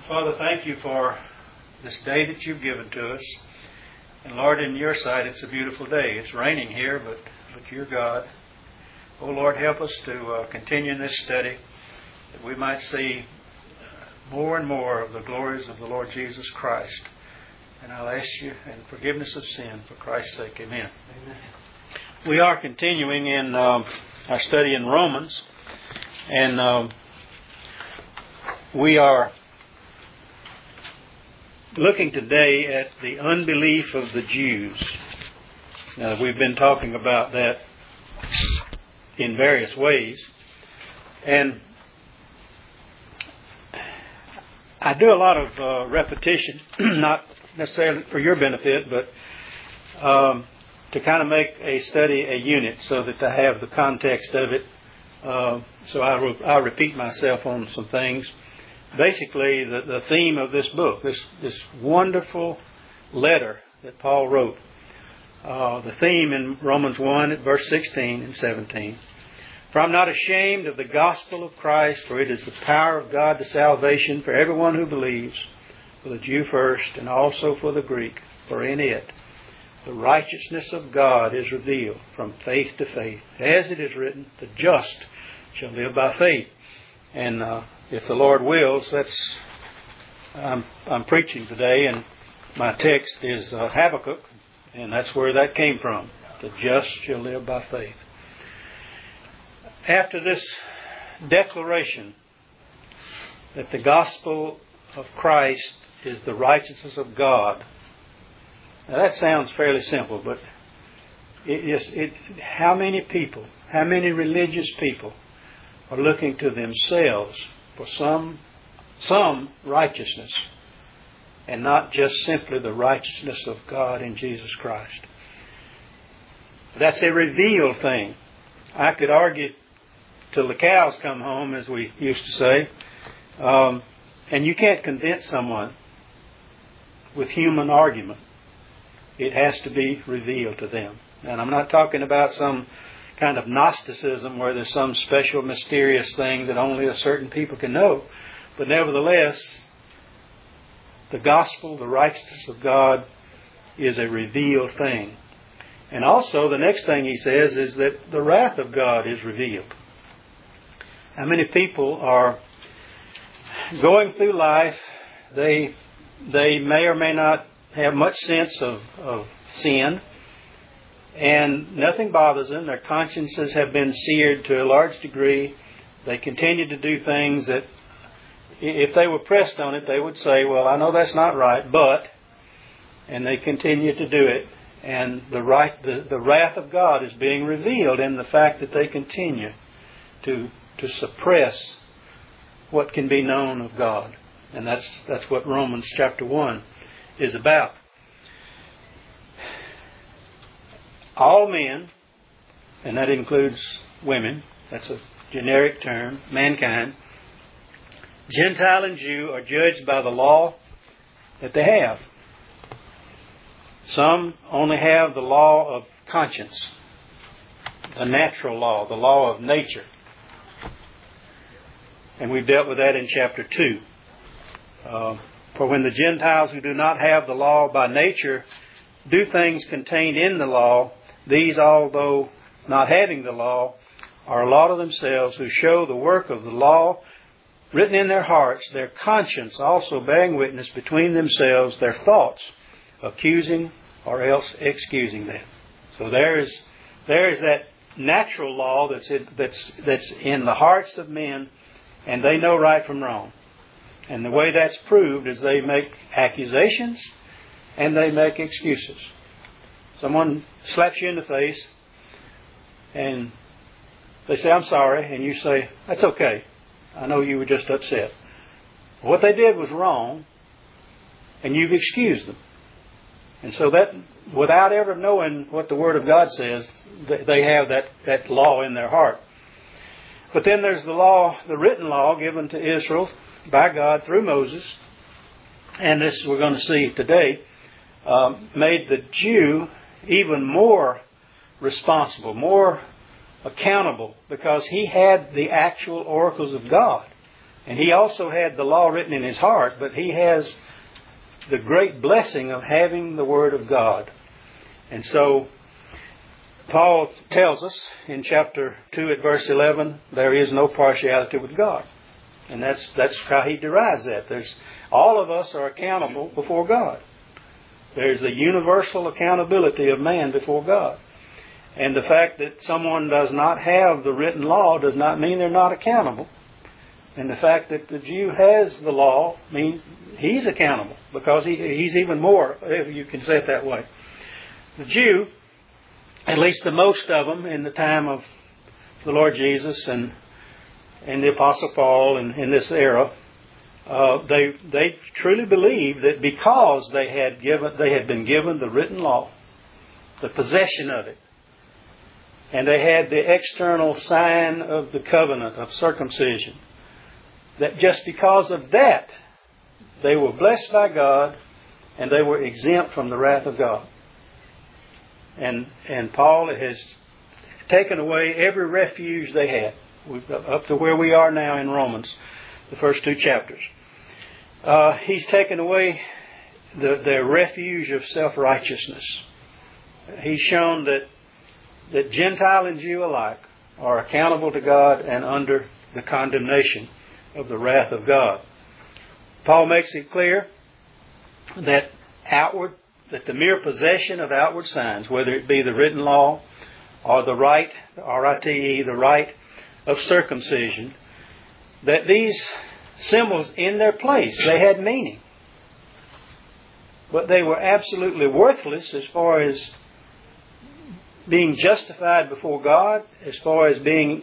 Father, thank you for this day that you've given to us. And Lord, in your sight, it's a beautiful day. It's raining here, but you're God. Oh Lord, help us to continue in this study, that we might see more and more of the glories of the Lord Jesus Christ. And I'll ask you in forgiveness of sin for Christ's sake. Amen. Amen. We are continuing in our study in Romans, and we are looking today at the unbelief of the Jews. Now, we've been talking about that in various ways, and I do a lot of repetition, not necessarily for your benefit, but to kind of make a study a unit so that I have the context of it. So I'll repeat myself on some things. Basically, the theme of this book, this wonderful letter that Paul wrote, the theme in Romans 1 at verse 16 and 17. For I'm not ashamed of the gospel of Christ, for it is the power of God to salvation for everyone who believes, for the Jew first and also for the Greek. For in it the righteousness of God is revealed from faith to faith. As it is written, the just shall live by faith. And if the Lord wills, I'm preaching today, and my text is Habakkuk, and that's where that came from. The just shall live by faith. After this declaration that the gospel of Christ is the righteousness of God, now that sounds fairly simple, but how many people, how many religious people are looking to themselves for some righteousness, and not just simply the righteousness of God in Jesus Christ. That's a revealed thing. I could argue till the cows come home, as we used to say, and you can't convince someone with human argument. It has to be revealed to them. And I'm not talking about some kind of Gnosticism where there's some special mysterious thing that only a certain people can know. But nevertheless, the gospel, the righteousness of God, is a revealed thing. And also the next thing he says is that the wrath of God is revealed. How many people are going through life, they may or may not have much sense of sin, and nothing bothers them. Their consciences have been seared to a large degree. They continue to do things that, if they were pressed on it, they would say, well, I know that's not right, but, and they continue to do it. And the wrath of God is being revealed in the fact that they continue to suppress what can be known of God. And that's what Romans chapter 1 is about. All men, and that includes women, that's a generic term, mankind, Gentile and Jew, are judged by the law that they have. Some only have the law of conscience, the natural law, the law of nature. And we've dealt with that in chapter 2. For when the Gentiles who do not have the law by nature do things contained in the law, these, although not having the law, are a law to themselves, who show the work of the law written in their hearts, their conscience also bearing witness between themselves, their thoughts accusing or else excusing them. So there is that natural law that's in the hearts of men, and they know right from wrong. And the way that's proved is they make accusations and they make excuses. Someone slaps you in the face and they say, I'm sorry, and you say, that's okay. I know you were just upset. What they did was wrong, and you've excused them. And so that, without ever knowing what the Word of God says, they have that law in their heart. But then there's the law, the written law given to Israel by God through Moses, and this we're going to see today, made the Jew even more responsible, more accountable, because he had the actual oracles of God And he also had the law written in his heart, but he has the great blessing of having the Word of God. And so Paul tells us in chapter 2 at verse 11, there is no partiality with God. And that's how he derives that. All of us are accountable before God. There's a universal accountability of man before God. And the fact that someone does not have the written law does not mean they're not accountable. And the fact that the Jew has the law means he's accountable, because he's even more, if you can say it that way. The Jew, at least the most of them in the time of the Lord Jesus and the Apostle Paul and in this era, they truly believed that because they had been given the written law, the possession of it, and they had the external sign of the covenant of circumcision, that just because of that, they were blessed by God and they were exempt from the wrath of God. And Paul has taken away every refuge they had, up to where we are now in Romans, the first 2 chapters. He's taken away their refuge of self-righteousness. He's shown that Gentile and Jew alike are accountable to God and under the condemnation of the wrath of God. Paul makes it clear that the mere possession of outward signs, whether it be the written law or the rite, R-I-T-E, the rite of circumcision, that these symbols in their place, they had meaning. But they were absolutely worthless as far as being justified before God, as far as being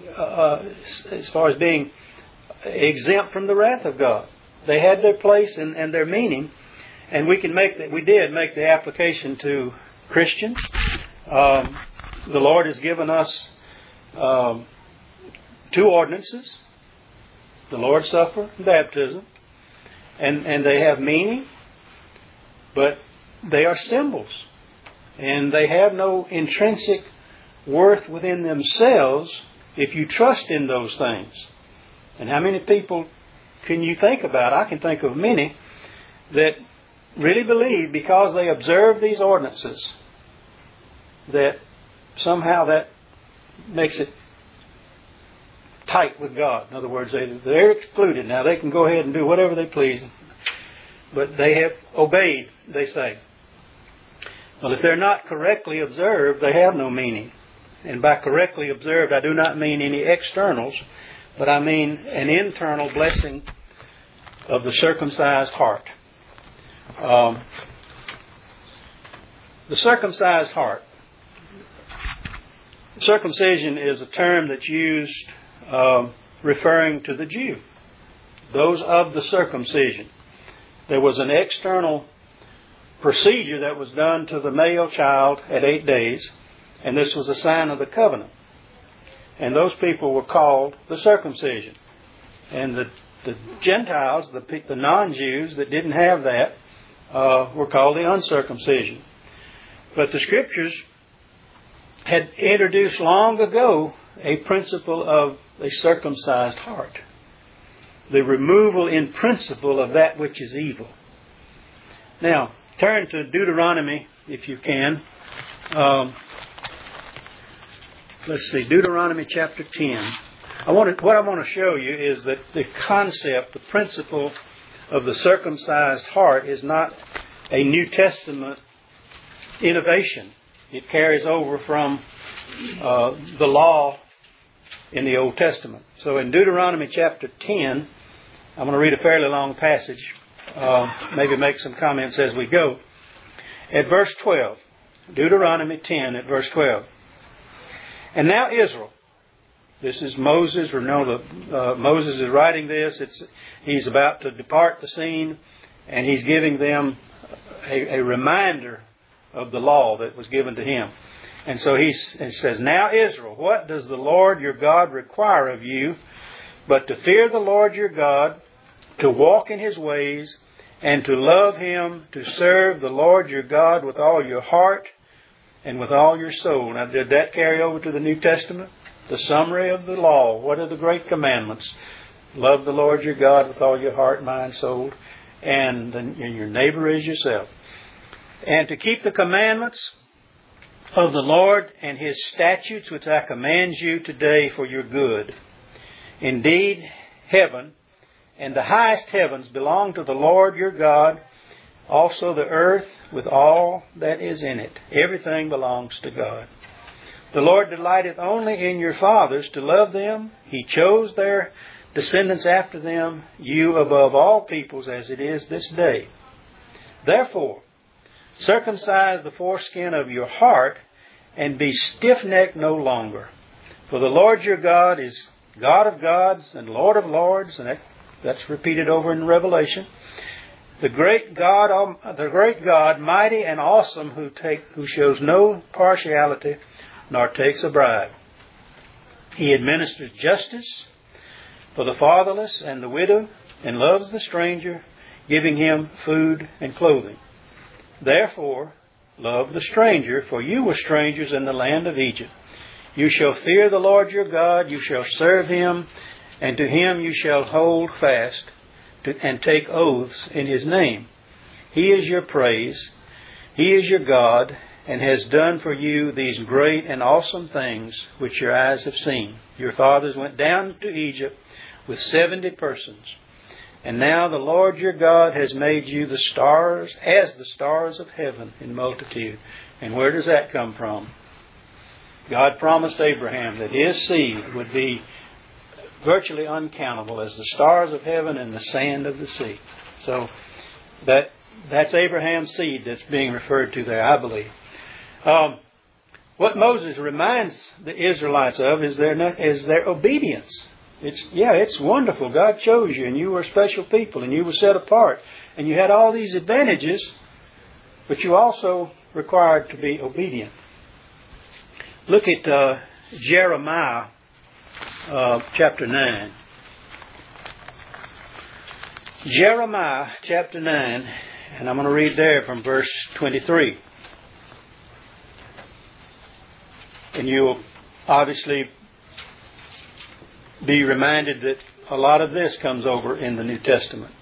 exempt from the wrath of God. They had their place and their meaning, and we did make the application to Christians. The Lord has given us 2 ordinances, the Lord's Supper and baptism, and they have meaning, but they are symbols, and they have no intrinsic worth within themselves if you trust in those things. And how many people can you think about? I can think of many that really believe, because they observe these ordinances, that somehow that makes it tight with God. In other words, they're excluded. Now they can go ahead and do whatever they please, but they have obeyed, they say. Well, if they're not correctly observed, they have no meaning. And by correctly observed, I do not mean any externals, but I mean an internal blessing of the circumcised heart. The circumcised heart. Circumcision is a term that's used referring to the Jew, those of the circumcision. There was an external procedure that was done to the male child at 8 days, and this was a sign of the covenant. And those people were called the circumcision. And the Gentiles, the non-Jews that didn't have that, were called the uncircumcision. But the Scriptures had introduced long ago a principle of a circumcised heart. The removal in principle of that which is evil. Now, turn to Deuteronomy, if you can. Let's see, Deuteronomy chapter 10. What I want to show you is that the concept, the principle of the circumcised heart is not a New Testament innovation. It carries over from the law in the Old Testament. So in Deuteronomy chapter 10, I'm going to read a fairly long passage, maybe make some comments as we go. At verse 12, Deuteronomy 10 at verse 12. And now Israel, this is Moses, Moses is writing this. He's about to depart the scene, and he's giving them a reminder of the law that was given to him. And so he says, Now Israel, what does the Lord your God require of you, but to fear the Lord your God, to walk in His ways, and to love Him, to serve the Lord your God with all your heart and with all your soul. Now, did that carry over to the New Testament? The summary of the law. What are the great commandments? Love the Lord your God with all your heart, mind, soul, and your neighbor as yourself. And to keep the commandments of the Lord and His statutes which I command you today for your good. Indeed, heaven and the highest heavens belong to the Lord your God, also the earth with all that is in it. Everything belongs to God. The Lord delighteth only in your fathers to love them. He chose their descendants after them, you above all peoples as it is this day. Therefore, circumcise the foreskin of your heart and be stiff-necked no longer. For the Lord your God is God of gods and Lord of lords, and that's repeated over in Revelation. The great God, mighty and awesome, who shows no partiality nor takes a bribe. He administers justice for the fatherless and the widow, and loves the stranger, giving him food and clothing. Therefore, love the stranger, for you were strangers in the land of Egypt. You shall fear the Lord your God, you shall serve Him, and to Him you shall hold fast, and take oaths in His name. He is your praise, He is your God, and has done for you these great and awesome things which your eyes have seen. Your fathers went down to Egypt with 70 persons. And now the Lord your God has made you the stars, as the stars of heaven in multitude. And where does that come from? God promised Abraham that his seed would be virtually uncountable as the stars of heaven and the sand of the sea. So that's Abraham's seed that's being referred to there, I believe. What Moses reminds the Israelites of is their obedience. It's wonderful. God chose you, and you were a special people, and you were set apart, and you had all these advantages, but you also required to be obedient. Look at Jeremiah chapter 9. Jeremiah chapter 9, and I'm going to read there from verse 23. And you'll obviously be reminded that a lot of this comes over in the New Testament.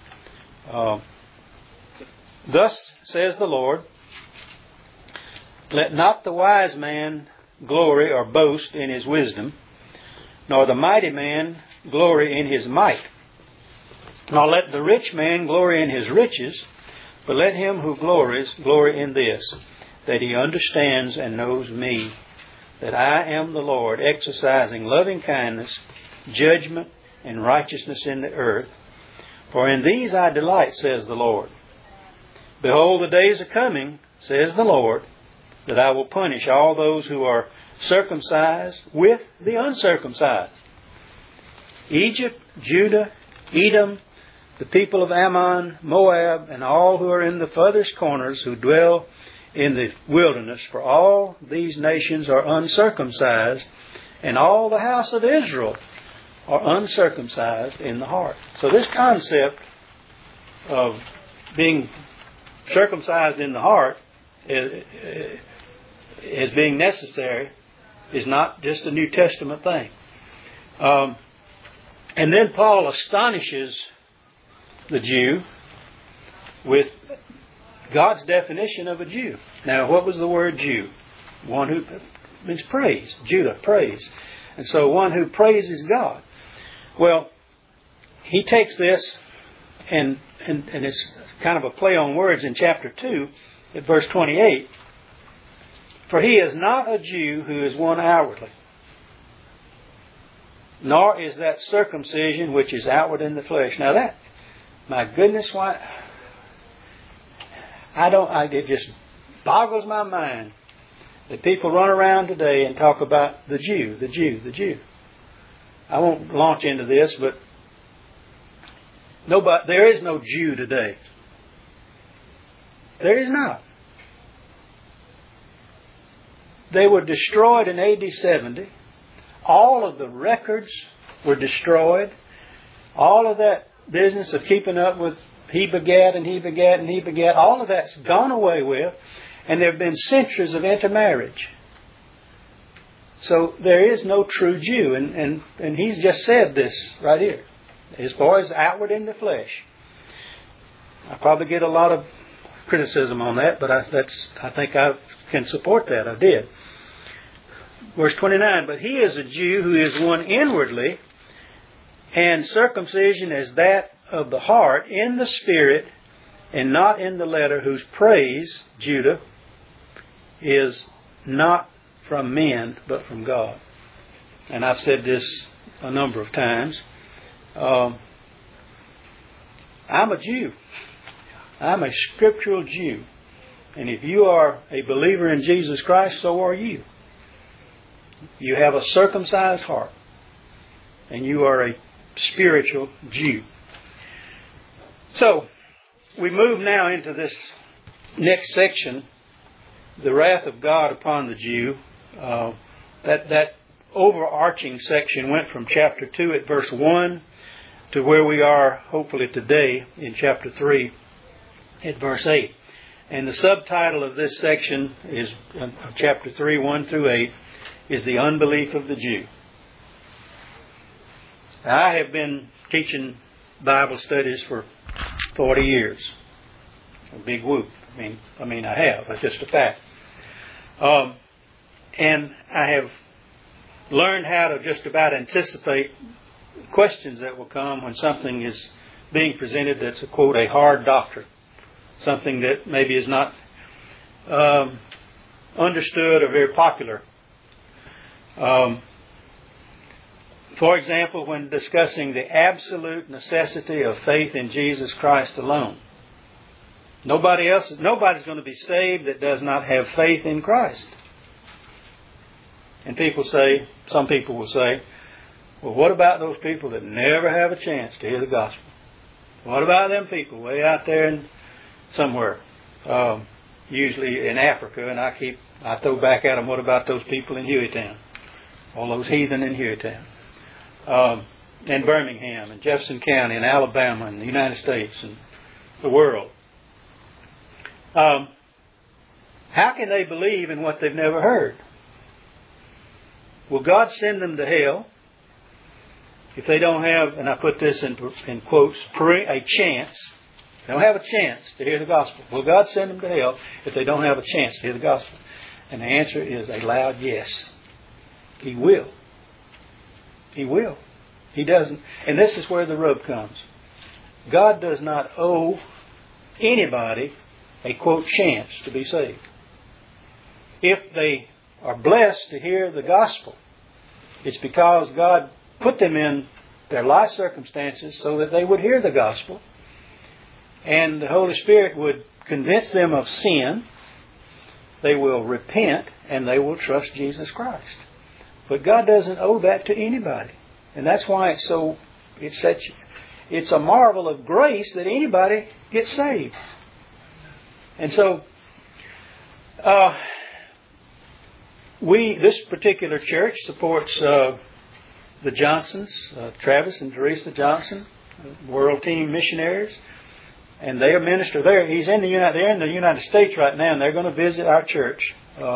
Thus says the Lord, let not the wise man glory or boast in his wisdom, nor the mighty man glory in his might, nor let the rich man glory in his riches, but let him who glories glory in this, that he understands and knows me, that I am the Lord, exercising loving kindness, judgment, and righteousness in the earth. For in these I delight, says the Lord. Behold, the days are coming, says the Lord, that I will punish all those who are circumcised with the uncircumcised. Egypt, Judah, Edom, the people of Ammon, Moab, and all who are in the furthest corners who dwell in the wilderness, for all these nations are uncircumcised, and all the house of Israel are uncircumcised in the heart. So this concept of being circumcised in the heart as being necessary is not just a New Testament thing. And then Paul astonishes the Jew with God's definition of a Jew. Now, what was the word Jew? One who means praise. Judah, praise. And so one who praises God. Well, he takes this and it's kind of a play on words in chapter 2 at verse 28. For he is not a Jew who is one outwardly, nor is that circumcision which is outward in the flesh. Now that, my goodness, why? It just boggles my mind that people run around today and talk about the Jew, the Jew, the Jew. I won't launch into this, but there is no Jew today. There is not. They were destroyed in AD 70. All of the records were destroyed. All of that business of keeping up with he begat and he begat and he begat, all of that's gone away with. And there have been centuries of intermarriage. So there is no true Jew. And he's just said this right here. as far as outward in the flesh. I probably get a lot of criticism on that, but I think I can support that. I did. Verse 29, but he is a Jew who is one inwardly, and circumcision is that of the heart in the spirit and not in the letter, whose praise, Judah, is not from men but from God. And I've said this a number of times. I'm a Jew. I'm a scriptural Jew. And if you are a believer in Jesus Christ, so are you. You have a circumcised heart. And you are a spiritual Jew. So, we move now into this next section, the wrath of God upon the Jew. That overarching section went from chapter 2 at verse 1 to where we are hopefully today in chapter 3 at verse 8. And the subtitle of this section is chapter 3, 1 through 8, is the unbelief of the Jew. Now, I have been teaching Bible studies for 40 years. A big whoop. I mean, I have. It's just a fact. And I have learned how to just about anticipate questions that will come when something is being presented that's, a quote, a hard doctrine. Something that maybe is not understood or very popular. For example, when discussing the absolute necessity of faith in Jesus Christ alone. Nobody's going to be saved that does not have faith in Christ. And some people will say, well, what about those people that never have a chance to hear the gospel? What about them people way out there somewhere, usually in Africa, and I throw back at them, what about those people in Hueytown? All those heathen in Hueytown. And Birmingham, and Jefferson County, and Alabama, and the United States, and the world. How can they believe in what they've never heard? Will God send them to hell if they don't have, and I put this in quotes, a chance? They don't have a chance to hear the gospel. Will God send them to hell if they don't have a chance to hear the gospel? And the answer is a loud yes. He will. He will. He doesn't. And this is where the rub comes. God does not owe anybody a, quote, chance to be saved. If they are blessed to hear the gospel, it's because God put them in their life circumstances so that they would hear the gospel, and the Holy Spirit would convince them of sin. They will repent, and they will trust Jesus Christ. But God doesn't owe that to anybody. And that's why it's a marvel of grace that anybody gets saved. And so, this particular church supports the Johnsons, Travis and Teresa Johnson, World Team Missionaries, and they are minister there. They're in the United States right now, and they're going to visit our church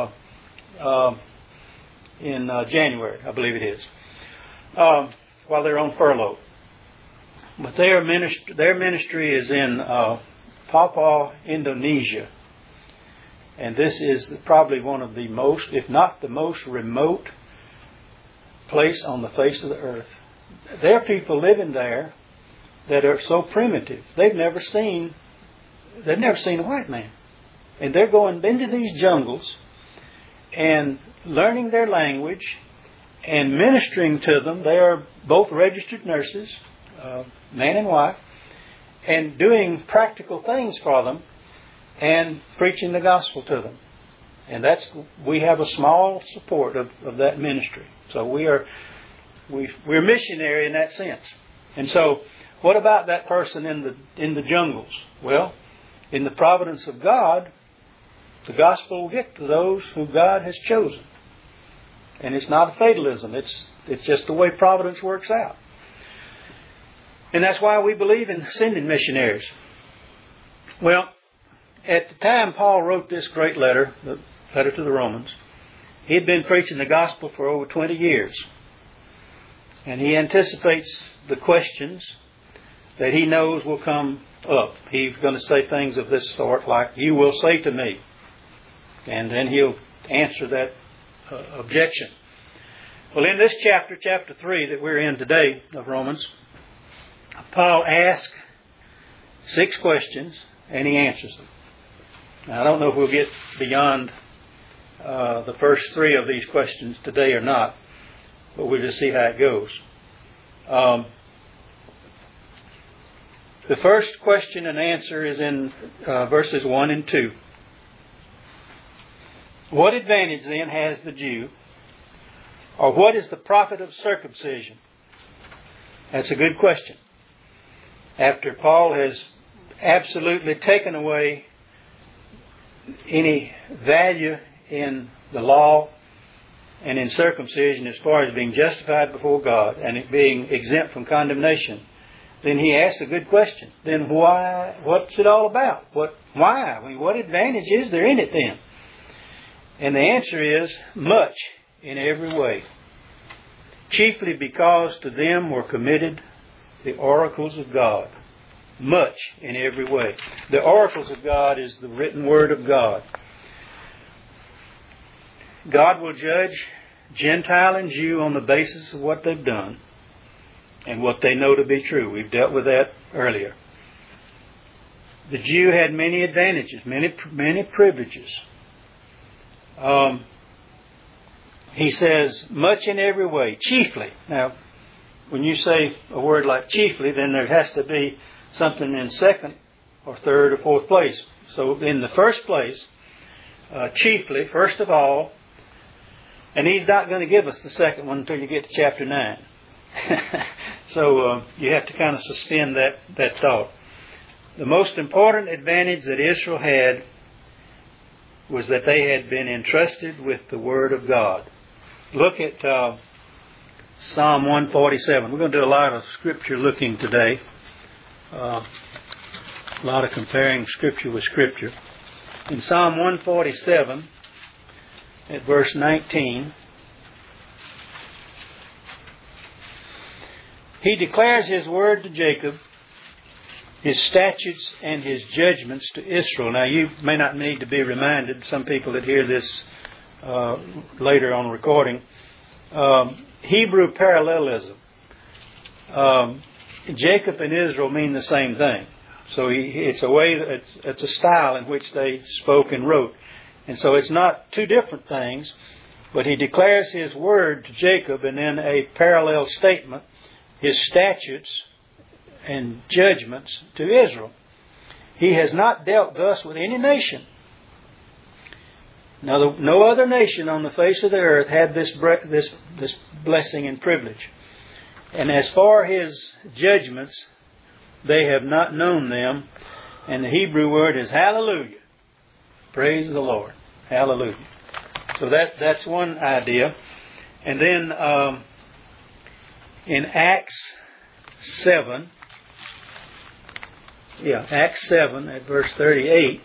in January, I believe it is, while they're on furlough. But their ministry is in Papua, Indonesia. And this is probably one of the most, if not the most remote place on the face of the earth. There are people living there that are so primitive. They've never seen a white man. And they're going into these jungles and learning their language and ministering to them. They are both registered nurses, man and wife, and doing practical things for them and preaching the gospel to them. And we have a small support of that ministry. So we're missionary in that sense. And so, what about that person in the jungles? Well, in the providence of God, the gospel will get to those who God has chosen. And it's not a fatalism. It's just the way providence works out. And that's why we believe in sending missionaries. Well, at the time Paul wrote this great letter, the letter to the Romans, he had been preaching the gospel for over 20 years. And he anticipates the questions that he knows will come up. He's going to say things of this sort like, "You will say to me." And then he'll answer that objection. Well, in this chapter, chapter 3 that we're in today of Romans, Paul asks 6 questions and he answers them. Now, I don't know if we'll get beyond the first 3 of these questions today or not, but we'll just see how it goes. The first question and answer is in verses 1 and 2. What advantage then has the Jew, or what is the profit of circumcision? That's a good question. After Paul has absolutely taken away any value in the law and in circumcision as far as being justified before God and it being exempt from condemnation, then he asks a good question. Then why? What's it all about? Why? I mean, what advantage is there in it then? And the answer is much in every way. Chiefly because to them were committed the oracles of God. Much in every way. The oracles of God is the written word of God. God will judge Gentile and Jew on the basis of what they've done and what they know to be true. We've dealt with that earlier. The Jew had many advantages, many privileges. He says, much in every way, chiefly. Now, when you say a word like chiefly, then there has to be something in second or third or fourth place. So in the first place, chiefly, first of all, and he's not going to give us the second one until you get to chapter 9. So you have to kind of suspend that thought. The most important advantage that Israel had was that they had been entrusted with the Word of God. Look at Psalm 147. We're going to do a lot of Scripture looking today. A lot of comparing Scripture with Scripture. In Psalm 147, at verse 19, he declares his word to Jacob, his statutes and his judgments to Israel. Now, you may not need to be reminded, some people that hear this later on recording, Hebrew parallelism. Jacob and Israel mean the same thing. So it's a way, it's a style in which they spoke and wrote. And so it's not two different things, but he declares his word to Jacob and then a parallel statement, his statutes and judgments to Israel. He has not dealt thus with any nation. Now, no other nation on the face of the earth had this blessing and privilege. And as for his judgments, they have not known them. And the Hebrew word is hallelujah. Praise the Lord. Hallelujah. So that's one idea. And then in Acts 7, Acts 7 at verse 38,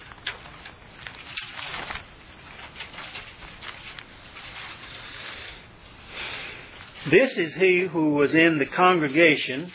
this is he who was in the congregation,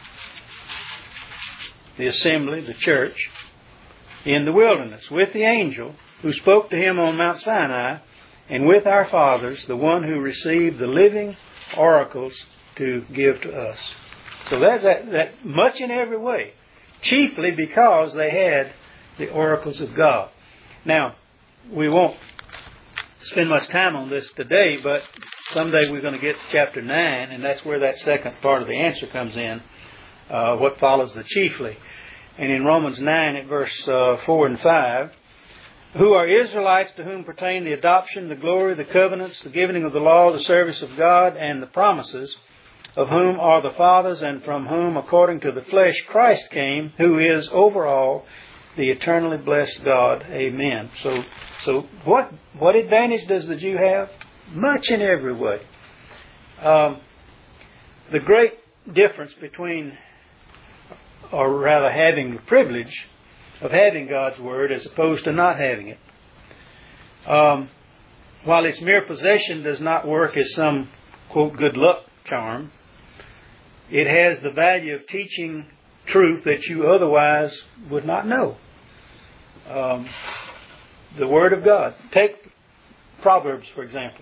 the assembly, the church, in the wilderness, with the angel who spoke to him on Mount Sinai, and with our fathers, the one who received the living oracles to give to us. So that's that much in every way, chiefly because they had the oracles of God. Now, we won't spend much time on this today, but someday we're going to get to chapter 9, and that's where that second part of the answer comes in, what follows the chiefly. And in Romans 9 at verse 4 and 5, who are Israelites to whom pertain the adoption, the glory, the covenants, the giving of the law, the service of God, and the promises, of whom are the fathers, and from whom, according to the flesh, Christ came, who is over all, the eternally blessed God. Amen. So what advantage does the Jew have? Much in every way. The great difference between, or rather having the privilege of having God's Word as opposed to not having it. While its mere possession does not work as some, quote, good luck charm, it has the value of teaching truth that you otherwise would not know. The Word of God. Take Proverbs, for example.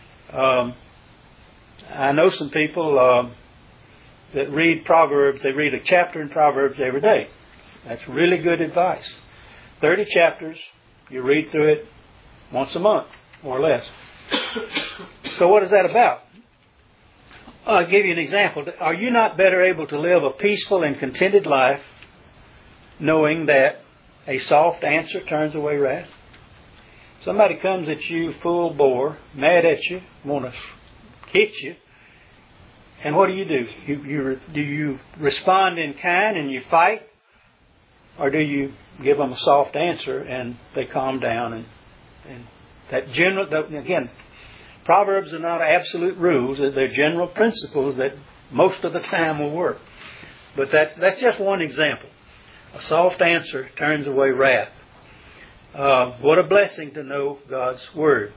I know some people that read Proverbs. They read a chapter in Proverbs every day. That's really good advice. 30 chapters. You read through it once a month, more or less. So what is that about? I'll give you an example. Are you not better able to live a peaceful and contented life knowing that a soft answer turns away wrath? Somebody comes at you full bore, mad at you, want to hit you, and what do? Do you respond in kind and you fight? Or do you give them a soft answer and they calm down? And that general, again, Proverbs are not absolute rules. They're general principles that most of the time will work. But that's just one example. A soft answer turns away wrath. What a blessing to know God's Word.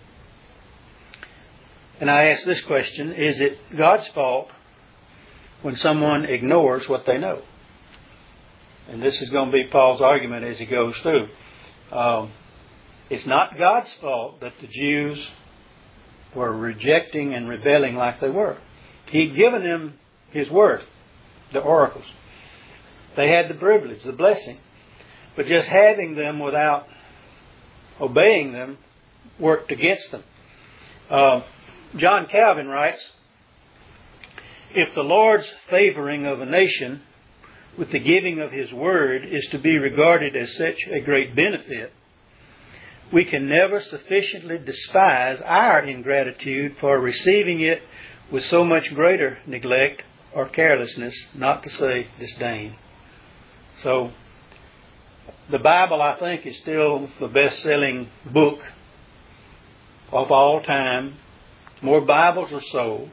And I ask this question, is it God's fault when someone ignores what they know? And this is going to be Paul's argument as he goes through. It's not God's fault that the Jews were rejecting and rebelling like they were. He'd given them His Word, the oracles. They had the privilege, the blessing. But just having them without obeying them worked against them. John Calvin writes, if the Lord's favoring of a nation with the giving of His Word is to be regarded as such a great benefit, we can never sufficiently despise our ingratitude for receiving it with so much greater neglect or carelessness, not to say disdain. So, the Bible, I think, is still the best-selling book of all time. More Bibles are sold.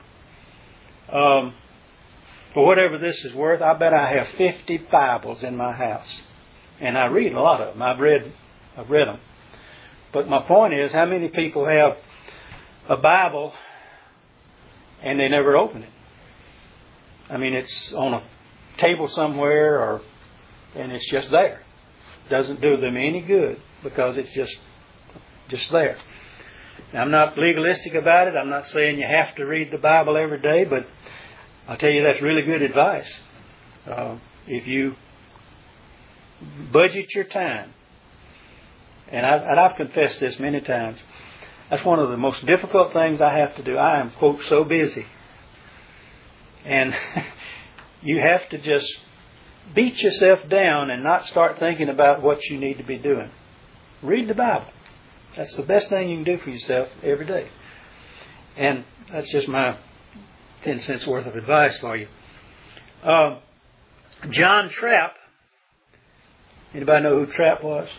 For whatever this is worth, I bet I have 50 Bibles in my house. And I read a lot of them. I've read them. But my point is, how many people have a Bible and they never open it? I mean, it's on a table somewhere and it's just there. Doesn't do them any good because it's just there. Now, I'm not legalistic about it. I'm not saying you have to read the Bible every day, but I'll tell you that's really good advice. If you budget your time, and I've confessed this many times, that's one of the most difficult things I have to do. I am, quote, so busy. And you have to just beat yourself down and not start thinking about what you need to be doing. Read the Bible. That's the best thing you can do for yourself every day. And that's just my 10 cents worth of advice for you. John Trapp. Anybody know who Trapp was?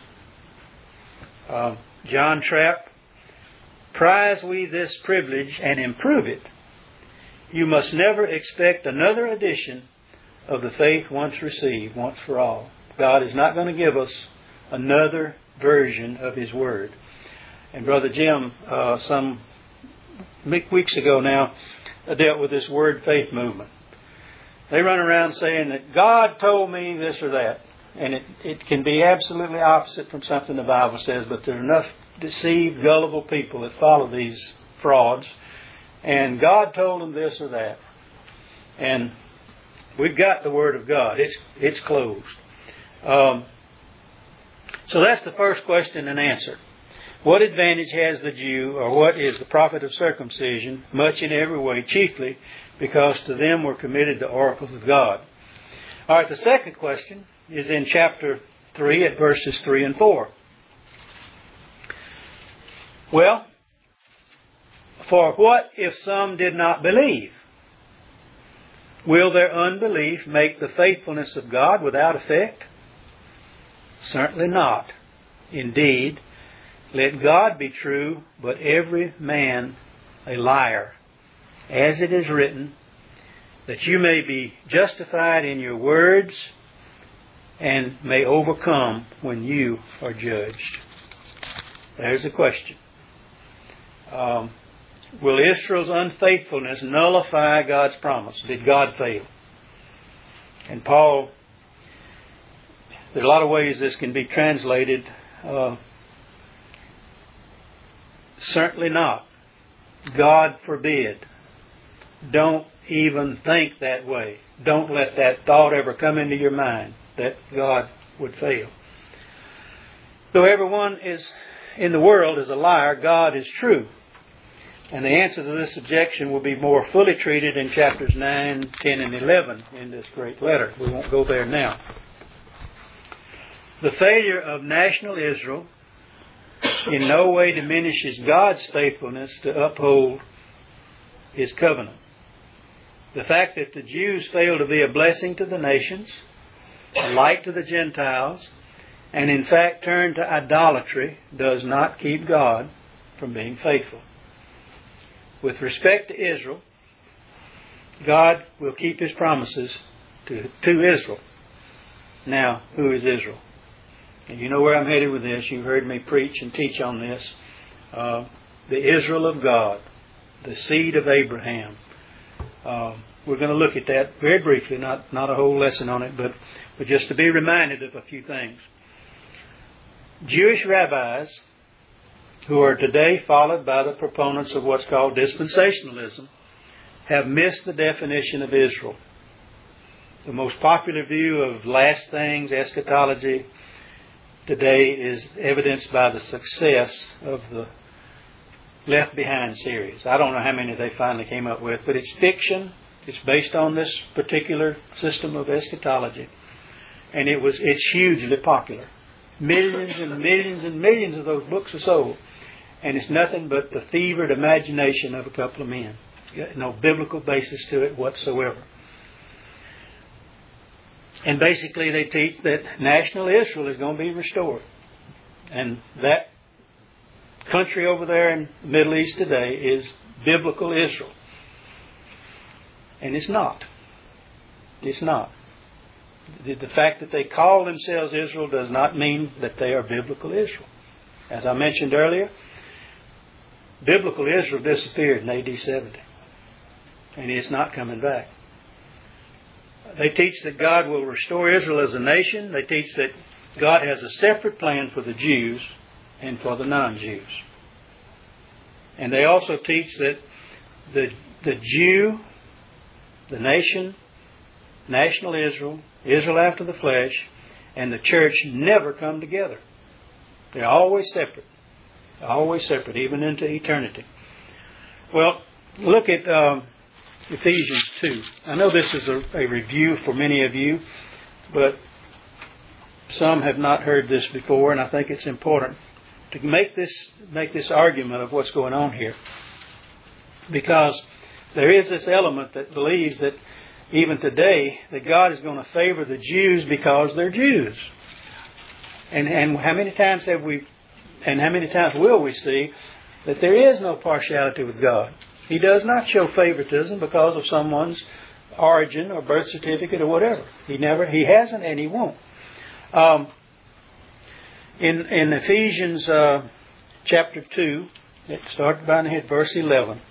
John Trapp. Prize we this privilege and improve it. You must never expect another edition of the faith once received, once for all. God is not going to give us another version of His Word. And Brother Jim, some weeks ago now, dealt with this Word Faith movement. They run around saying that God told me this or that. And it can be absolutely opposite from something the Bible says, but there are enough deceived, gullible people that follow these frauds. And God told them this or that. And we've got the Word of God. It's closed. So that's the first question and answer. What advantage has the Jew, or what is the profit of circumcision? Much in every way, chiefly because to them were committed the oracles of God. All right, the second question is in chapter 3 at verses 3 and 4. Well, for what if some did not believe? Will their unbelief make the faithfulness of God without effect? Certainly not. Indeed, let God be true, but every man a liar. As it is written, that you may be justified in your words and may overcome when you are judged. There's a question. Will Israel's unfaithfulness nullify God's promise? Did God fail? And Paul There's a lot of ways this can be translated. Certainly not. God forbid. Don't even think that way. Don't let that thought ever come into your mind that God would fail. Though everyone in the world is a liar, God is true. And the answer to this objection will be more fully treated in chapters 9, 10, and 11 in this great letter. We won't go there now. The failure of national Israel in no way diminishes God's faithfulness to uphold His covenant. The fact that the Jews failed to be a blessing to the nations, a light to the Gentiles, and in fact turned to idolatry does not keep God from being faithful. With respect to Israel, God will keep His promises to Israel. Now, who is Israel? And you know where I'm headed with this. You've heard me preach and teach on this. The Israel of God, the seed of Abraham. We're going to look at that very briefly, not a whole lesson on it, but just to be reminded of a few things. Jewish rabbis, who are today followed by the proponents of what's called dispensationalism, have missed the definition of Israel. The most popular view of last things, eschatology, today is evidenced by the success of the Left Behind series. I don't know how many they finally came up with, but it's fiction. It's based on this particular system of eschatology. And it's hugely popular. Millions and millions and millions of those books are sold. And it's nothing but the fevered imagination of a couple of men. No biblical basis to it whatsoever. And basically they teach that national Israel is going to be restored. And that country over there in the Middle East today is biblical Israel. And it's not. It's not. The fact that they call themselves Israel does not mean that they are biblical Israel. As I mentioned earlier, biblical Israel disappeared in AD 70. And it's not coming back. They teach that God will restore Israel as a nation. They teach that God has a separate plan for the Jews and for the non-Jews. And they also teach that the Jew, the nation, national Israel, Israel after the flesh, and the church never come together. They're always separate. Always separate, even into eternity. Well, look at Ephesians 2. I know this is a review for many of you, but some have not heard this before, and I think it's important to make this argument of what's going on here. Because there is this element that believes that even today that God is going to favor the Jews because they're Jews. And how many times have we, and how many times will we see that there is no partiality with God? He does not show favoritism because of someone's origin or birth certificate or whatever. He hasn't, and He won't. In Ephesians chapter 2, it starts by the head, verse 11.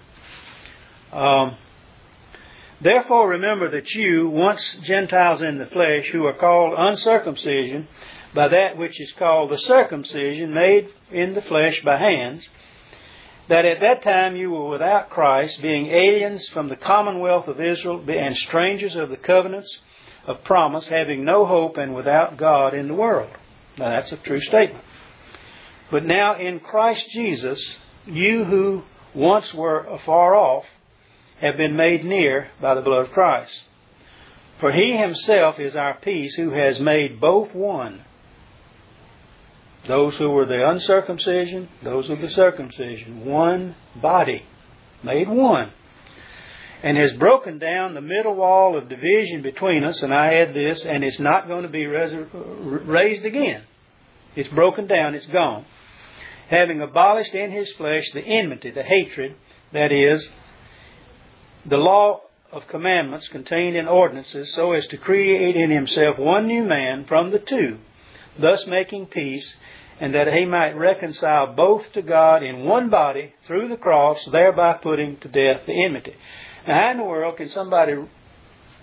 Therefore remember that you, once Gentiles in the flesh, who are called uncircumcision, by that which is called the circumcision made in the flesh by hands, that at that time you were without Christ, being aliens from the commonwealth of Israel and strangers of the covenants of promise, having no hope and without God in the world. Now that's a true statement. But now in Christ Jesus, you who once were afar off have been made near by the blood of Christ. For He Himself is our peace, who has made both one. Those who were the uncircumcision, those of the circumcision. One body. Made one. And has broken down the middle wall of division between us. And I add this, and it's not going to be raised again. It's broken down, it's gone. Having abolished in His flesh the enmity, the hatred, that is, the law of commandments contained in ordinances, so as to create in Himself one new man from the two, thus making peace, and that He might reconcile both to God in one body through the cross, thereby putting to death the enmity. Now, how in the world can somebody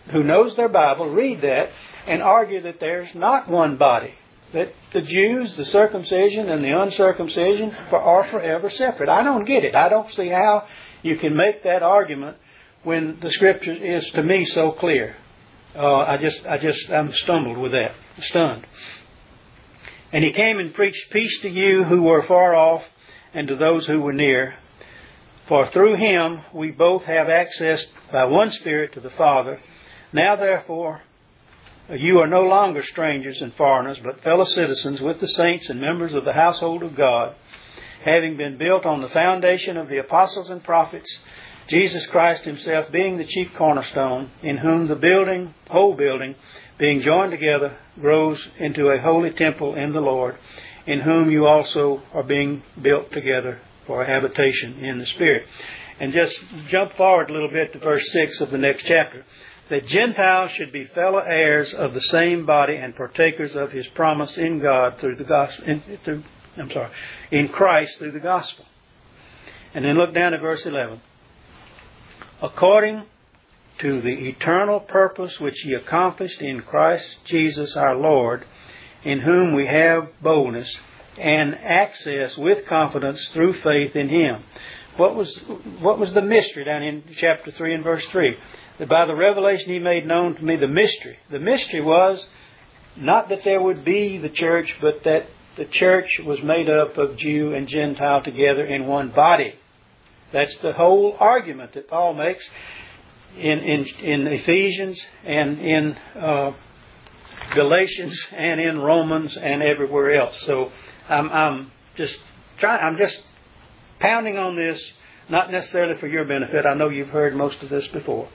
who knows their Bible read that and argue that there's not one body. That the Jews, the circumcision and the uncircumcision are forever separate. I don't get it. I don't see how you can make that argument when the Scripture is, to me, so clear. I'm stumbled with that. Stunned. And he came and preached peace to you who were far off and to those who were near. For through him we both have access by one Spirit to the Father. Now therefore you are no longer strangers and foreigners, but fellow citizens with the saints and members of the household of God, having been built on the foundation of the apostles and prophets, Jesus Christ himself being the chief cornerstone, in whom the whole building, being joined together, grows into a holy temple in the Lord, in whom you also are being built together for a habitation in the Spirit. And just jump forward a little bit to verse 6 of the next chapter. That Gentiles should be fellow heirs of the same body and partakers of his promise in God through the gospel, in Christ through the gospel. And then look down at verse 11. According to the eternal purpose which he accomplished in Christ Jesus our Lord, in whom we have boldness and access with confidence through faith in him. What was the mystery down in chapter 3 and verse 3? That by the revelation he made known to me the mystery. The mystery was not that there would be the church, but that the church was made up of Jew and Gentile together in one body. That's the whole argument that Paul makes in Ephesians and in Galatians and in Romans and everywhere else. So I'm just pounding on this, not necessarily for your benefit. I know you've heard most of this before.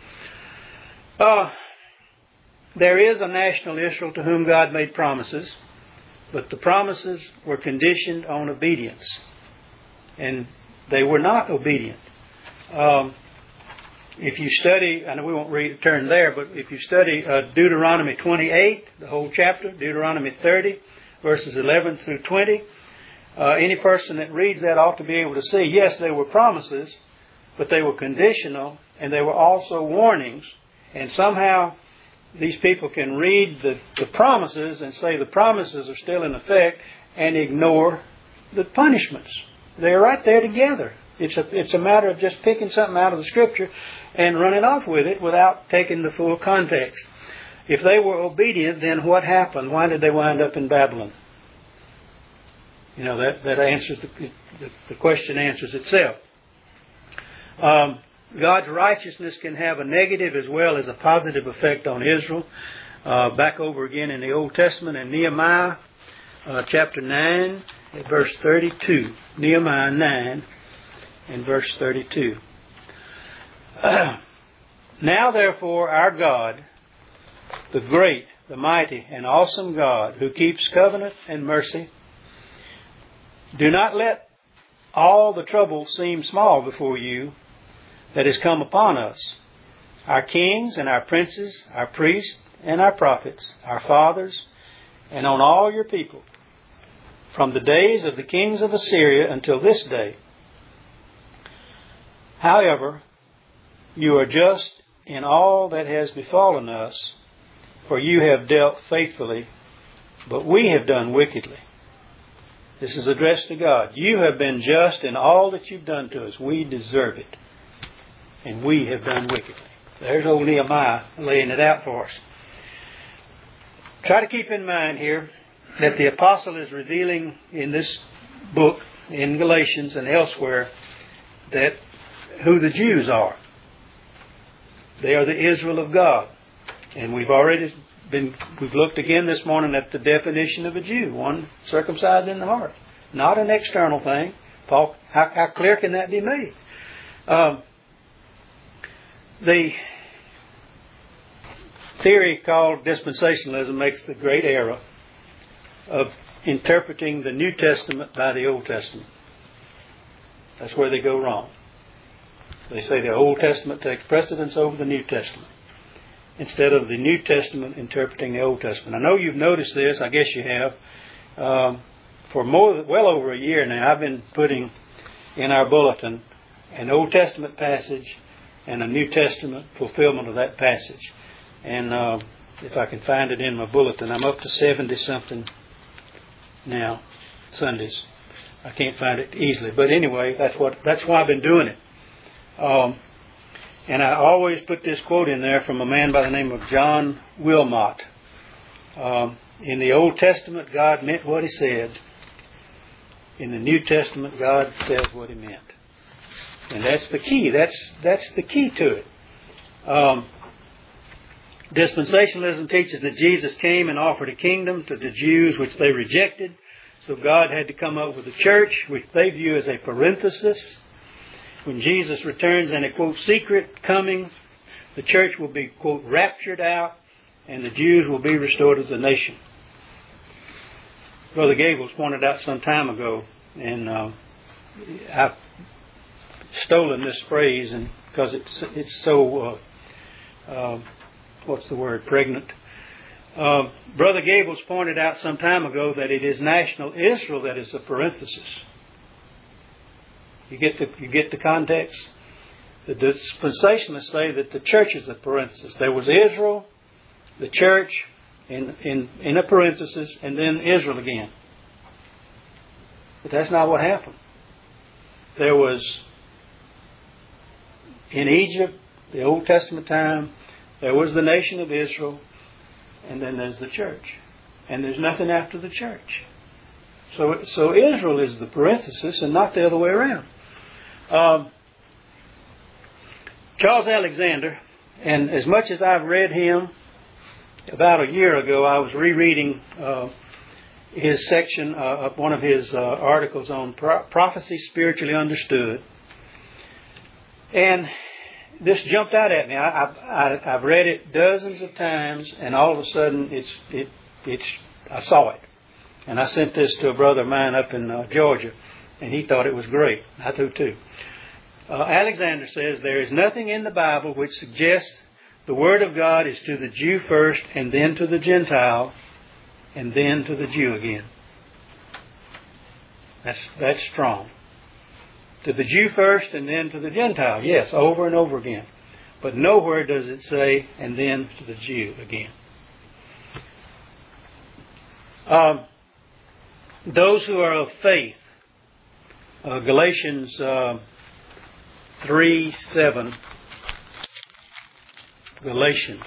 There is a national Israel to whom God made promises, but the promises were conditioned on obedience, and they were not obedient. If you study, I know we won't turn there, but if you study Deuteronomy 28, the whole chapter, Deuteronomy 30, verses 11 through 20, any person that reads that ought to be able to see, yes, they were promises, but they were conditional, and they were also warnings. And somehow these people can read the promises and say the promises are still in effect and ignore the punishments. They're right there together. It's a matter of just picking something out of the Scripture and running off with it without taking the full context. If they were obedient, then what happened? Why did they wind up in Babylon? You know, that answers the question answers itself. God's righteousness can have a negative as well as a positive effect on Israel. Back over again in the Old Testament in Nehemiah chapter 9, verse 32. Nehemiah 9 and verse 32. Now therefore our God, the great, the mighty, and awesome God, who keeps covenant and mercy, do not let all the trouble seem small before you that has come upon us, our kings and our princes, our priests and our prophets, our fathers, and on all your people, from the days of the kings of Assyria until this day. However, you are just in all that has befallen us, for you have dealt faithfully, but we have done wickedly. This is addressed to God. You have been just in all that you've done to us. We deserve it. And we have done wickedly. There's old Nehemiah laying it out for us. Try to keep in mind here that the apostle is revealing in this book, in Galatians and elsewhere, that who the Jews are. They are the Israel of God. And we've looked again this morning at the definition of a Jew, one circumcised in the heart. Not an external thing. Paul, how clear can that be made? The theory called dispensationalism makes the great error of interpreting the New Testament by the Old Testament. That's where they go wrong. They say the Old Testament takes precedence over the New Testament, instead of the New Testament interpreting the Old Testament. I know you've noticed this, I guess you have. For well over a year now, I've been putting in our bulletin an Old Testament passage and a New Testament fulfillment of that passage. And if I can find it in my bulletin, I'm up to 70-something now, Sundays. I can't find it easily. But anyway, that's why I've been doing it. And I always put this quote in there from a man by the name of John Wilmot. In the Old Testament, God meant what He said. In the New Testament, God says what He meant. And that's the key. That's the key to it. Dispensationalism teaches that Jesus came and offered a kingdom to the Jews which they rejected. So God had to come up with a church which they view as a parenthesis. When Jesus returns in a, quote, secret coming, the church will be, quote, raptured out, and the Jews will be restored as a nation. Brother Gables pointed out some time ago, and I've stolen this phrase and because it's so, pregnant. Brother Gables pointed out some time ago that it is national Israel that is the parenthesis. You get the context? The dispensationalists say that the church is the parenthesis. There was Israel, the church, in a parenthesis, and then Israel again. But that's not what happened. There was, in Egypt, the Old Testament time, there was the nation of Israel, and then there's the church. And there's nothing after the church. So Israel is the parenthesis and not the other way around. Charles Alexander, and as much as I've read him, about a year ago I was rereading his section of one of his articles on prophecy spiritually understood. And this jumped out at me. I've read it dozens of times, and all of a sudden I saw it. And I sent this to a brother of mine up in Georgia, and he thought it was great. I do too. Alexander says, there is nothing in the Bible which suggests the Word of God is to the Jew first, and then to the Gentile, and then to the Jew again. That's strong. To the Jew first, and then to the Gentile. Yes, over and over again. But nowhere does it say, and then to the Jew again. Those who are of faith, Galatians 3:7. Galatians.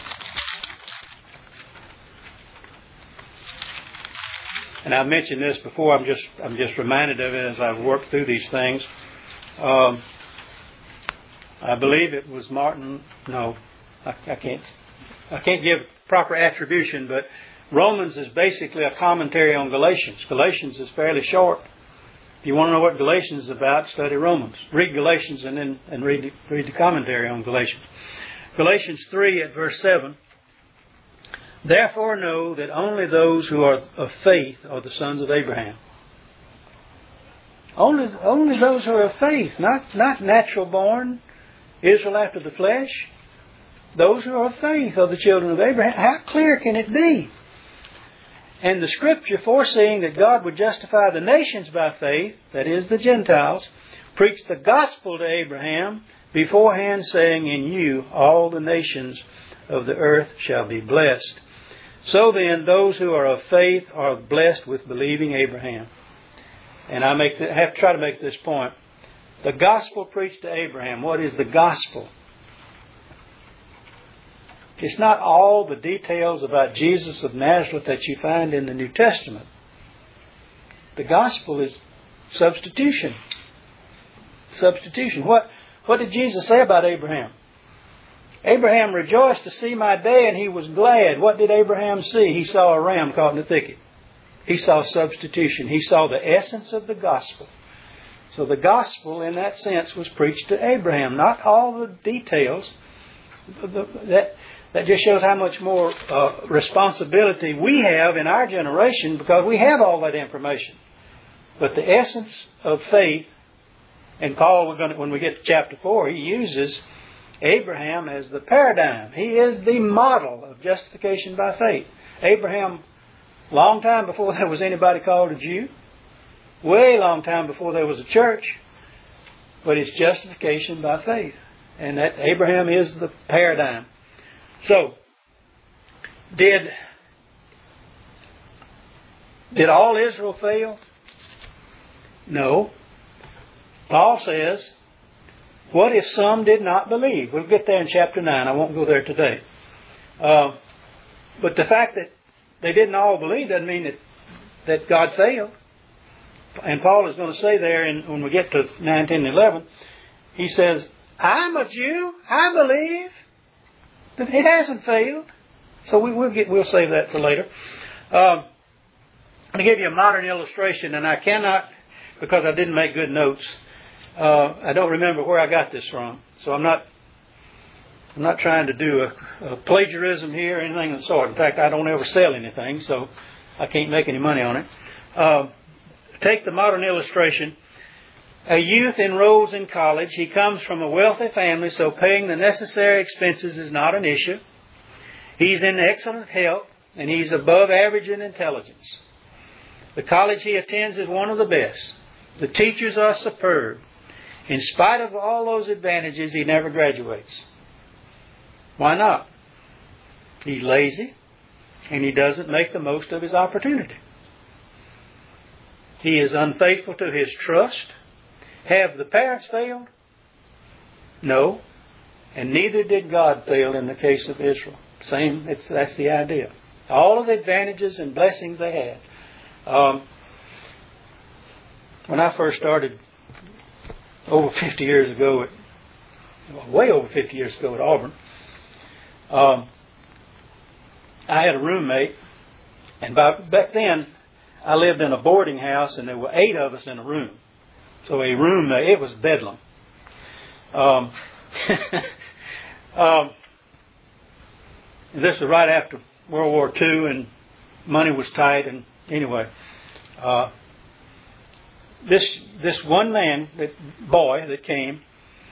And I've mentioned this before. I'm just reminded of it as I've worked through these things. I believe it was Martin. No, I can't give proper attribution, but Romans is basically a commentary on Galatians. Galatians is fairly short. If you want to know what Galatians is about, study Romans. Read Galatians and read the commentary on Galatians. Galatians 3 at verse 7. Therefore know that only those who are of faith are the sons of Abraham. Only those who are of faith, not natural born, Israel after the flesh. Those who are of faith are the children of Abraham. How clear can it be? And the Scripture, foreseeing that God would justify the nations by faith, that is, the Gentiles, preached the gospel to Abraham, beforehand saying, in you all the nations of the earth shall be blessed. So then, those who are of faith are blessed with believing Abraham. And I have to try to make this point. The gospel preached to Abraham. What is the gospel? It's not all the details about Jesus of Nazareth that you find in the New Testament. The gospel is substitution. Substitution. What did Jesus say about Abraham? Abraham rejoiced to see my day, and he was glad. What did Abraham see? He saw a ram caught in the thicket. He saw substitution. He saw the essence of the gospel. So the gospel, in that sense, was preached to Abraham. Not all the details. That just shows how much more responsibility we have in our generation, because we have all that information. But the essence of faith, and Paul, when we get to chapter 4, he uses Abraham as the paradigm. He is the model of justification by faith. Abraham, long time before there was anybody called a Jew, way long time before there was a church, but it's justification by faith. And that Abraham is the paradigm. So, Did all Israel fail? No. Paul says, what if some did not believe? We'll get there in chapter 9. I won't go there today. But the fact that they didn't all believe doesn't mean that God failed. And Paul is going to say there, when we get to 9, 10, and 11, he says, I'm a Jew. I believe. But it hasn't failed. So we'll save that for later. I'm going to give you a modern illustration, and I cannot, because I didn't make good notes, I don't remember where I got this from. So I'm not trying to do a plagiarism here or anything of the sort. In fact, I don't ever sell anything, so I can't make any money on it. Take the modern illustration. A youth enrolls in college. He comes from a wealthy family, so paying the necessary expenses is not an issue. He's in excellent health, and he's above average in intelligence. The college he attends is one of the best. The teachers are superb. In spite of all those advantages, he never graduates. Why not? He's lazy, and he doesn't make the most of his opportunity. He is unfaithful to his trust. Have the parents failed? No. And neither did God fail in the case of Israel. That's the idea. All of the advantages and blessings they had. When I first started over 50 years ago, way over 50 years ago at Auburn, I had a roommate, and back then I lived in a boarding house, and there were 8 of us in a room. So it was bedlam. This was right after World War II, and money was tight. And anyway, this one man, boy that came,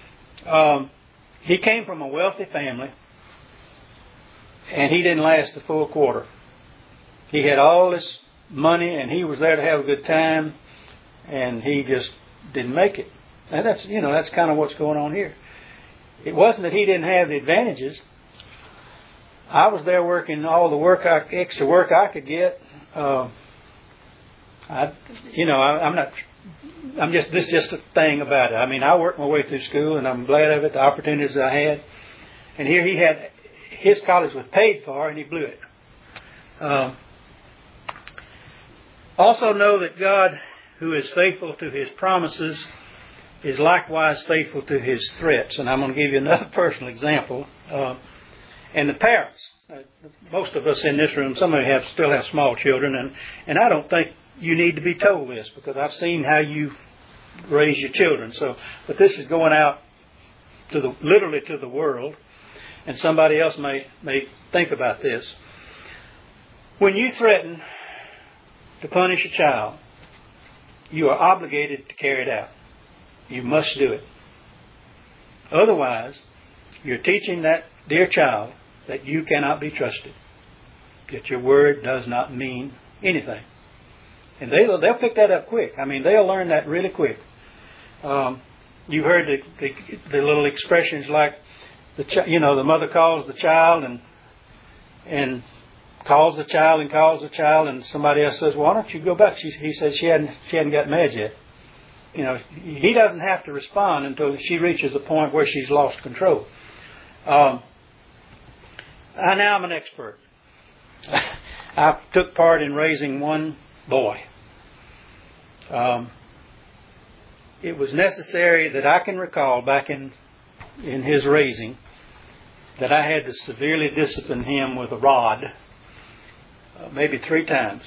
he came from a wealthy family, and he didn't last a full quarter. He had all this money, and he was there to have a good time, and he just didn't make it. And that's kind of what's going on here. It wasn't that he didn't have the advantages. I was there working all the extra work I could get. This is just a thing about it. I mean, I worked my way through school, and I'm glad of it, the opportunities I had. And here his college was paid for, and he blew it. Also know that God, who is faithful to His promises, is likewise faithful to His threats. And I'm going to give you another personal example. And the parents, most of us in this room, some of you still have small children, and I don't think you need to be told this, because I've seen how you raise your children. But this is going out literally to the world, and somebody else may think about this. When you threaten to punish a child, you are obligated to carry it out. You must do it. Otherwise, you're teaching that dear child that you cannot be trusted, that your word does not mean anything. And they'll pick that up quick. I mean, they'll learn that really quick. You've heard the little expressions like, the mother calls the child and calls the child, and somebody else says, "Why don't you go back?" He says she hadn't got mad yet. He doesn't have to respond until she reaches a point where she's lost control. Now I'm an expert. I took part in raising one boy. It was necessary that I can recall back in his raising that I had to severely discipline him with a rod, maybe 3 times.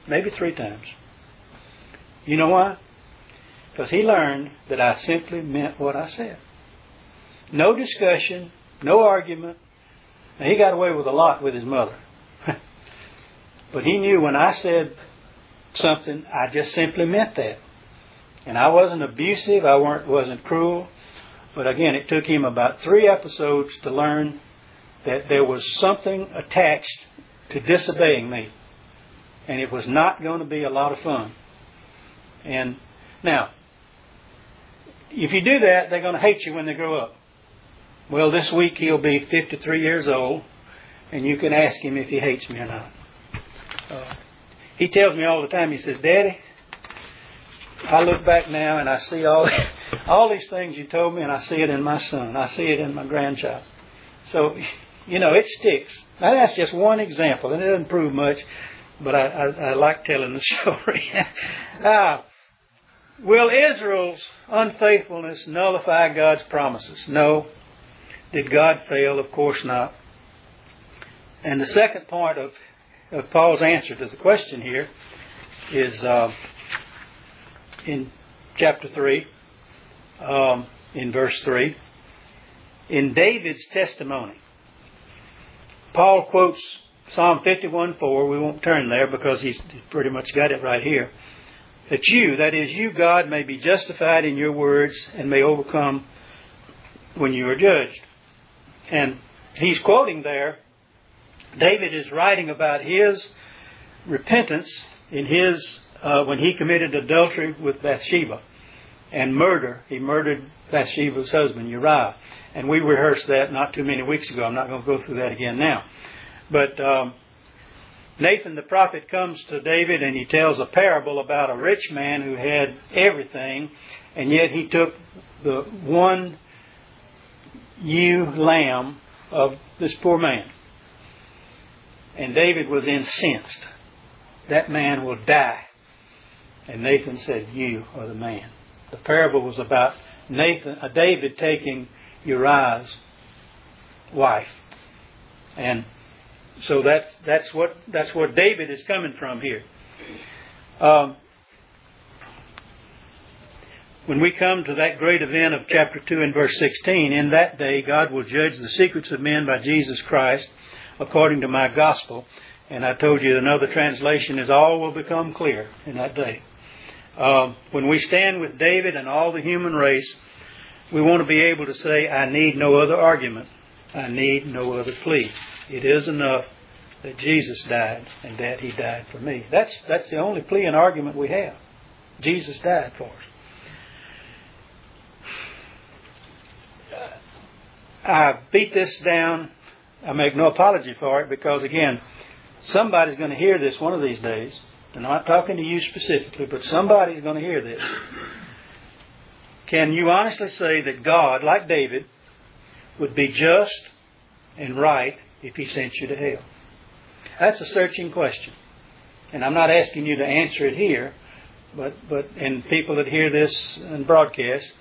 You know why? Because he learned that I simply meant what I said. No discussion, no argument. Now, he got away with a lot with his mother. But he knew when I said something, I just simply meant that. And I wasn't abusive, I wasn't cruel. But again, it took him about 3 episodes to learn that there was something attached to disobeying me. And it was not going to be a lot of fun. And now, if you do that, they're going to hate you when they grow up. Well, this week he'll be 53 years old. and you can ask him if he hates me or not. He tells me all the time, he says, Daddy, I look back now and I see all these things you told me, and I see it in my son. I see it in my grandchild. So, it sticks. Now, that's just one example, and it doesn't prove much, but I like telling the story. Will Israel's unfaithfulness nullify God's promises? No. Did God fail? Of course not. And the second part of Paul's answer to the question here is in chapter 3, in verse 3, in David's testimony. Paul quotes Psalm 51:4. We won't turn there because he's pretty much got it right here. That you, God, may be justified in your words and may overcome when you are judged. And he's quoting there, David is writing about his repentance in his when he committed adultery with Bathsheba and murder. He murdered Bathsheba's husband, Uriah. And we rehearsed that not too many weeks ago. I'm not going to go through that again now. But Nathan the prophet comes to David and he tells a parable about a rich man who had everything, and yet he took the one ewe lamb of this poor man. And David was incensed. That man will die. And Nathan said, you are the man. The parable was about David taking Uriah's wife. And so that's what David is coming from here. When we come to that great event of chapter 2 and verse 16, in that day God will judge the secrets of men by Jesus Christ according to my gospel. And I told you another translation is all will become clear in that day. When we stand with David and all the human race, we want to be able to say, I need no other argument. I need no other plea. It is enough that Jesus died and that He died for me. That's the only plea and argument we have. Jesus died for us. I beat this down. I make no apology for it because, again, somebody's going to hear this one of these days. And I'm not talking to you specifically, but somebody's going to hear this. Can you honestly say that God, like David, would be just and right if He sent you to hell? That's a searching question. And I'm not asking you to answer it here, but and people that hear this and broadcast,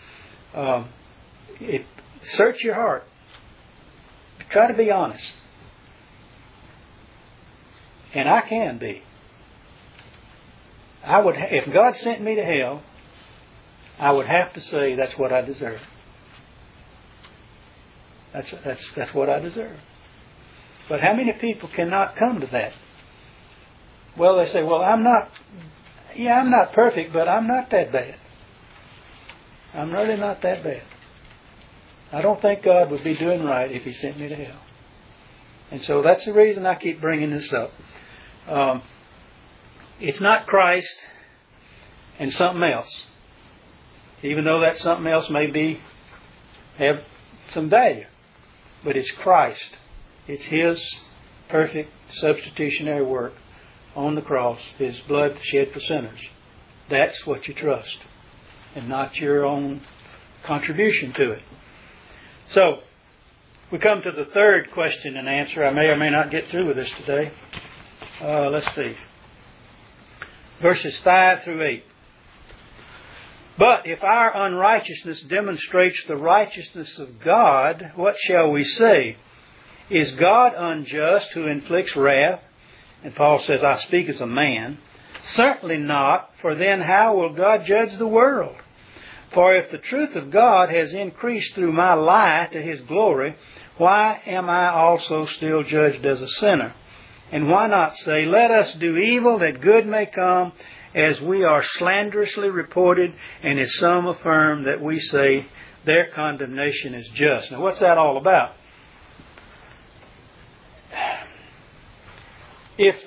search your heart. Try to be honest. And I can be. If God sent me to hell, I would have to say that's what I deserve. That's what I deserve. But how many people cannot come to that? Well, they say, well, I'm not perfect, but I'm not that bad. I'm really not that bad. I don't think God would be doing right if He sent me to hell. And so that's the reason I keep bringing this up. It's not Christ and something else. Even though that something else may have some value. But it's Christ. It's His perfect substitutionary work on the cross. His blood shed for sinners. That's what you trust. And not your own contribution to it. So, we come to the third question and answer. I may or may not get through with this today. Let's see. Verses 5 through 8. But if our unrighteousness demonstrates the righteousness of God, what shall we say? Is God unjust who inflicts wrath? And Paul says, I speak as a man. Certainly not, for then how will God judge the world? For if the truth of God has increased through my lie to His glory, why am I also still judged as a sinner? And why not say, let us do evil that good may come, as we are slanderously reported, and as some affirm that we say their condemnation is just. Now what's that all about? If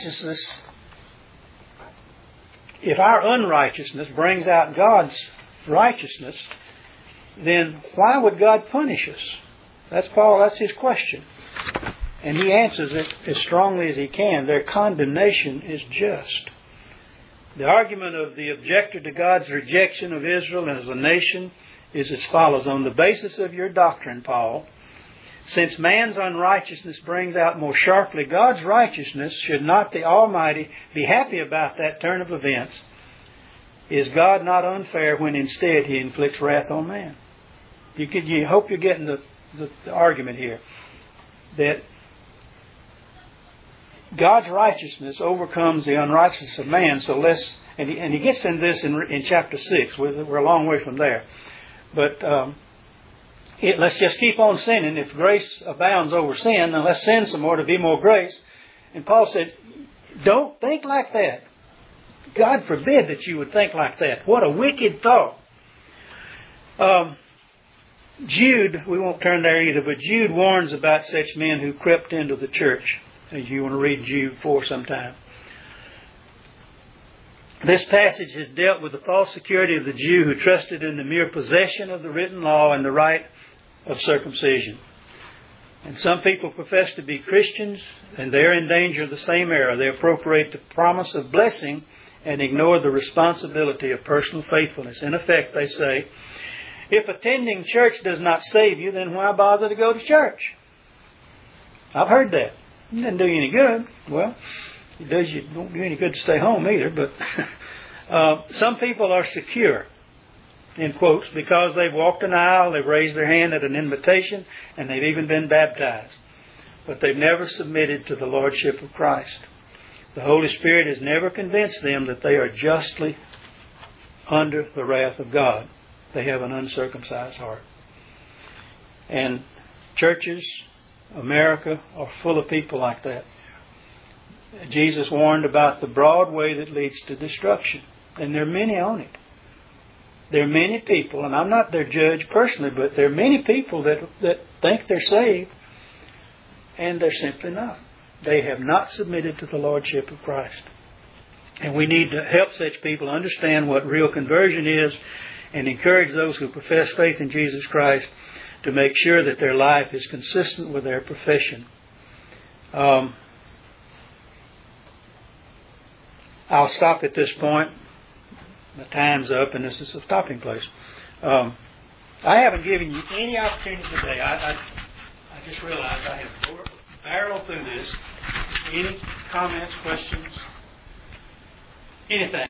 our unrighteousness brings out God's righteousness, then why would God punish us? That's his question. And he answers it as strongly as he can. Their condemnation is just. The argument of the objector to God's rejection of Israel as a nation is as follows. On the basis of your doctrine, Paul, since man's unrighteousness brings out more sharply God's righteousness, should not the Almighty be happy about that turn of events? Is God not unfair when instead He inflicts wrath on man? You hope you're getting the argument here. That God's righteousness overcomes the unrighteousness of man. So and he gets in this in chapter 6. We're a long way from there. But let's just keep on sinning. If grace abounds over sin, then let's sin some more to be more grace. And Paul said, don't think like that. God forbid that you would think like that. What a wicked thought. Jude, we won't turn there either, but Jude warns about such men who crept into the church. If you want to read Jude 4 sometime. This passage has dealt with the false security of the Jew who trusted in the mere possession of the written law and the rite of circumcision. And some people profess to be Christians, and they're in danger of the same error. They appropriate the promise of blessing and ignore the responsibility of personal faithfulness. In effect, they say, if attending church does not save you, then why bother to go to church? I've heard that. It doesn't do you any good. Well, it don't do any good to stay home either, but some people are secure, in quotes, because they've walked an aisle, they've raised their hand at an invitation, and they've even been baptized. But they've never submitted to the Lordship of Christ. The Holy Spirit has never convinced them that they are justly under the wrath of God. They have an uncircumcised heart. And churches, America, are full of people like that. Jesus warned about the broad way that leads to destruction. And there are many on it. There are many people, and I'm not their judge personally, but there are many people that think they're saved, and they're simply not. They have not submitted to the Lordship of Christ. And we need to help such people understand what real conversion is and encourage those who profess faith in Jesus Christ to make sure that their life is consistent with their profession. I'll stop at this point. My time's up, and this is a stopping place. I haven't given you any opportunity today. I just realized I have barreled through this. Any comments, questions, anything?